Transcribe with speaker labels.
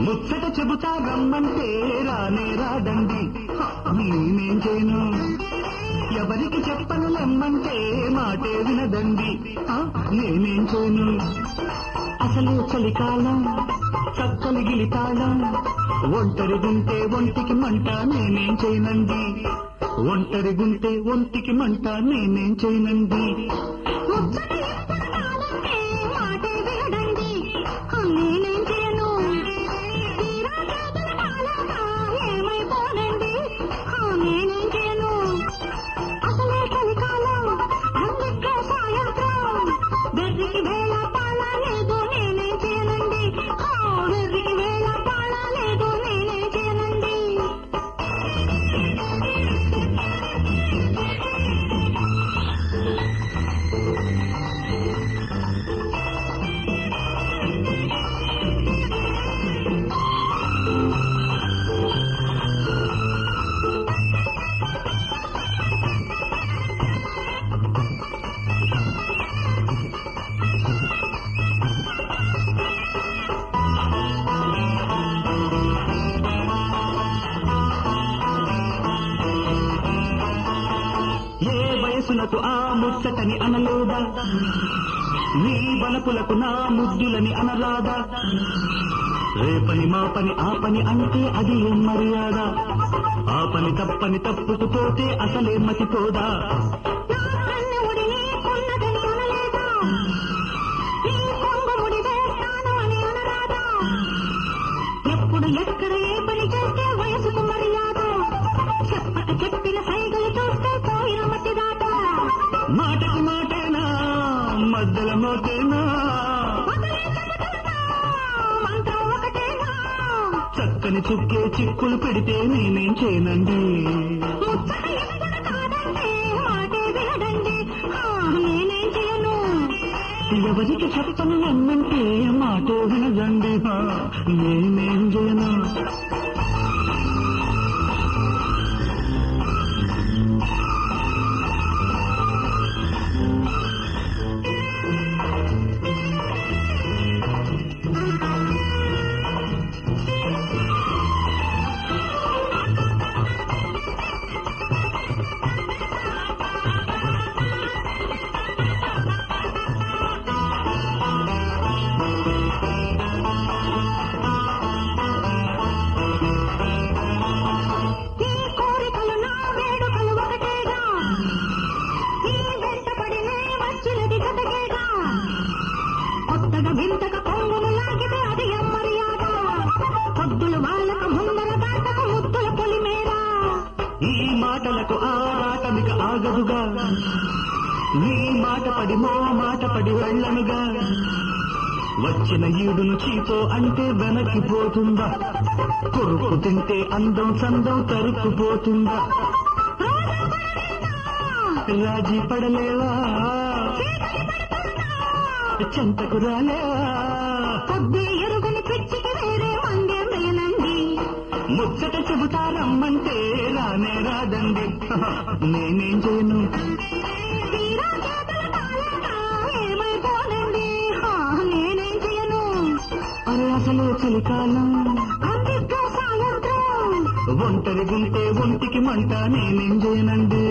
Speaker 1: ముచ్చట చెబుతా రమ్మంటే రానే రాదండి, నేనేం చేయను. ఎవరికి చెప్పను లెమ్మంటే మాటే వినదండి, నేనేం చేయను. అసలే చలికాలం చక్కలి గిలితాళం, ఒంటరిగుంటే ఒంటికి మంట నేనేం చేయనండి. ఒంటరిగుంటే ఒంటికి మంట నేనేం చేయనండి. వయసునకు ఆ ముచ్చటని అనలేదా, నీ బలపులకు నా ముద్దులని అనరాదా. రేపని మా పని ఆ పని అంటే అది ఏం మర్యాద, ఆ పని తప్పని తప్పుకుపోతే అసలే మతిపోదా. ఎప్పుడు ఎక్కడ ఏ పని చేస్తే వయసుకు మర్యాద, చెప్పక చెప్పిన సైగలు చూస్తే పోయిన మతి దాట. మాటకు మాటేనా మధ్యల మోటేనా, మంత్రం ఒకటేనా. చక్కని చుక్కే చిక్కులు పెడితే నేనేం చేయనండి. ముచ్చట ఎప్పుడు కాదంటే మాటే వినడండి, నేనేం చేయను. ఎవరికి చెప్పను అన్నంటే మాటే వినదండి, నేనేం చేయను. వింతక పొంగులు లాగితే అది మర్యాద, పొద్దులు వాళ్ళకు ముందర దాటక ముద్దుల పొలిమేరా. ఈ మాటలకు ఆరాటమిక ఆగదుగా, నీ మాట పడి మా మాట పడి వెళ్ళనుగా. వచ్చిన ఈడును చీతో అంటే వెనక్కిపోతుందా, కొరుకు తింటే అందం సందం తరుక్కుపోతుందా. రాజీ పడలేవా, చెంతకు రాలేవా. పొద్దే ఎరుగని పిచ్చికి వేరే మందేం వేయనండి, ముచ్చట చెబుతా రమ్మంటే రానే రాదండి, నేనేం చేయను. ఏమైపోనండి, నేనేం చేయను. అరే అసలే చలికాలం సాయంత్రం, ఒంటరిగుంటే ఒంటికి మంట నేనేం చేయనండి.